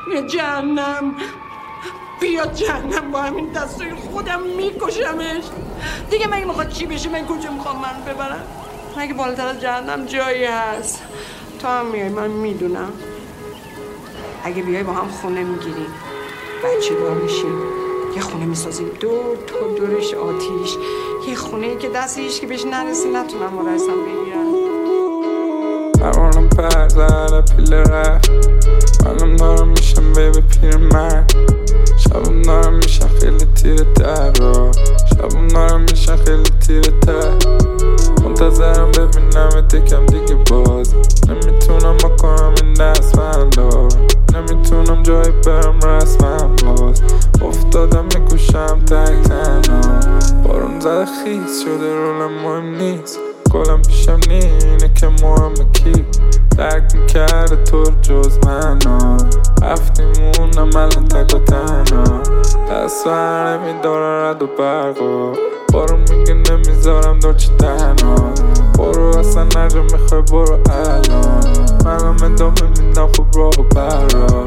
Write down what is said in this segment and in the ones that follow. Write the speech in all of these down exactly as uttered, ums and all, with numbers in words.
بیا جهنم، بیا جهنم، با همین دستای خودم میکشمش. دیگه مگه میخواد چی بشه؟ من کجا میخوام من ببرم؟ مگه بالاتر از جهنم جایی هست؟ تو هم میای، من میدونم. اگه بیای با هم خونه میگیریم، بچه دار میشیم، یه خونه میسازیم دور تا دورش آتیش، یه خونه که دست هیچ که بهش نرسی نتونم با رسم بگیرم. پروانم پر زده پیل رفت، منم دارم میشم بیبی پیر من. شبم دارم میشم خیلی تیره تر رو، شبم دارم میشم خیلی تیره تر. منتظرم ببینم تکم دیگه باز، نمیتونم بکنم این دست من دارم، نمیتونم جایی برم رسمم باز. افتادم میکوشم تک تنها، بارون زده خیس شده رولم مهم نیست. گلم پیشم نینه که مهم کی درک میکرده تو جز منو. رفتیمونم الان تک و تنها، دست بر نمیداره رد و برقا. بارون میگه نمیذارم دارچه تنها، برو اصلا نجا میخوای برو الان. منم ادامه میدم خوب راه و برا،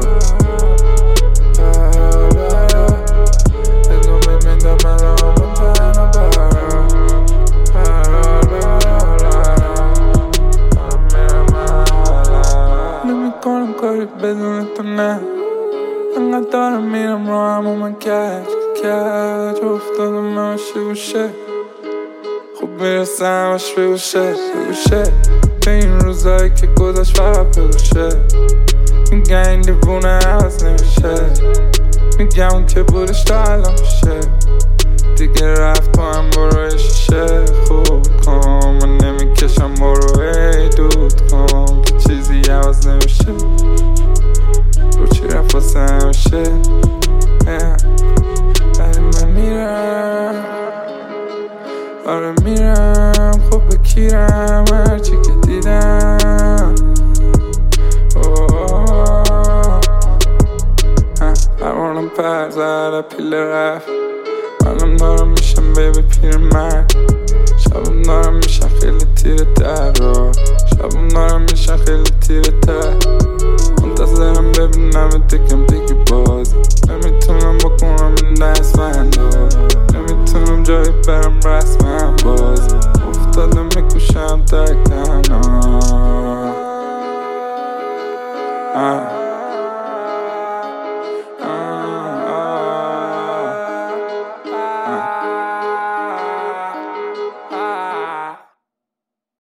ادامه میدم الان من تنها برا. نمیکنم کاری بدون تو نه، انقدر دارم میرم رو هم و من کج کج افتادم نماشه گوشه. خوب میرسه همش بگوشه بگوشه، به این روزایی که گذاشت فقط بگوشه. میگه این دیوونه عوض نمیشه، میگم اون که بودش تا الان میشه. دیگه رفت تو هم برو شیشه خوب کن، من نمیکشم برو ای دود کن که چیزی عوض نمیشه. رو چی رفت واسه همیشه، ولی من میرم، آره میرم. خب بکیرم هرچی که دیدم. پروانم پر زده پیل رفت، منم دارم میشم بیبی پیر من. شبم دارم میشم خیلی تیره تر رو، شبم دارم میشم خیلی تیره تر.